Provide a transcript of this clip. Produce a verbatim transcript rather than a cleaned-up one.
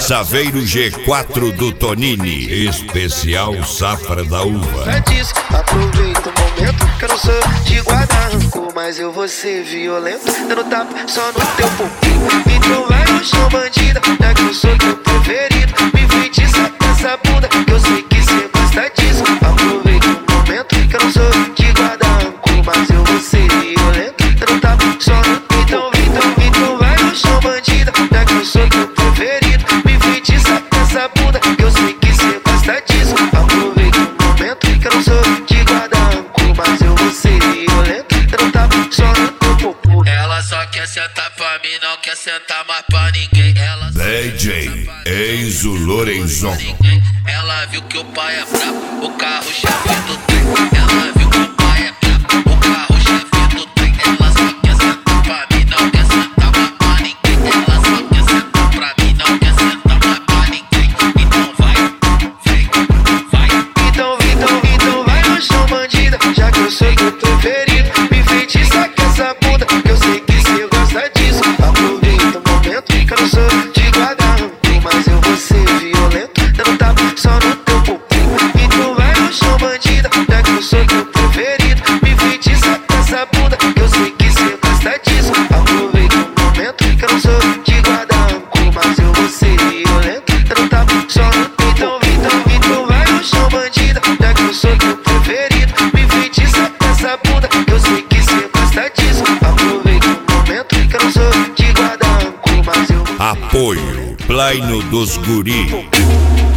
Saveiro G quatro do Tonini, especial safra da uva. É disso, aproveita o momento que eu não sou de guardar rancor, mas eu vou ser violento, dando tapa só no teu pouquinho. Então vai no chão, bandida, já que eu sou teu preferido. Me feitiça com essa bunda, que eu sei que cê gosta disso. Aproveita o momento que eu não sou de guardar rancor, mas eu vou ser violento, dando tapa só no teu. Então, então, então vai no chão, bandida, já que eu sou teu preferido. Me feitiça com essa bunda, que eu sei que cê gosta disso. Aproveita o momento que eu não sou de guardar rancor, mas eu vou ser violento, dando tapa só no teu popô. Ela só quer sentar pra mim, não quer sentar mais pra ninguém. Ela D J Enzo Lorenzon. Ela viu que o pai é brabo, o carro-chefe do trem. Ela viu que o pai é brabo, o carro-chefe do trem. Ela só quer sentar pra mim, não quer sentar mais pra ninguém. Ela só quer sentar pra mim, não quer sentar mais pra ninguém. Então vai, vem, vai. Então, então, então vai no chão, bandida, já que eu sou teu preferido. Me feitiça com essa bunda, que eu sei que cê gosta disso. Aproveita o momento que eu não sou de guardar rancor, mas eu vou ser violento, dando tapa só no teu popô. Então vai no chão, bandida, já que eu sou teu preferido. Me feitiça com essa bunda, que eu sei que cê gosta disso. Aproveita o momento que eu não sou de guardar rancor, mas eu vou ser violento, dando tapa só no teu. Então, então, então vai no chão, bandida, já que eu sou teu preferido. Me feitiça com essa bunda, que eu sei que cê gosta disso. Aproveita o momento que eu não sou de guardar rancor, mas eu vou ser Apoio Plaino dos Guri. violento.